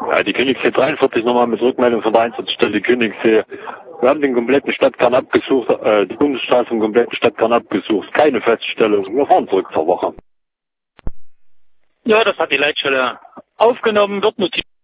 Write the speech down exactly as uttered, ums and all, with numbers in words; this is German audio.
Ja, die Königssee dreiundvierzig nochmal mit Rückmeldung von der Einsatzstelle Königssee. Wir haben den kompletten Stadtkern abgesucht, äh, die Bundesstraße im kompletten Stadtkern abgesucht. Keine Feststellung. Wir fahren zurück zur Woche. Ja, das hat die Leitstelle aufgenommen, wird notiert.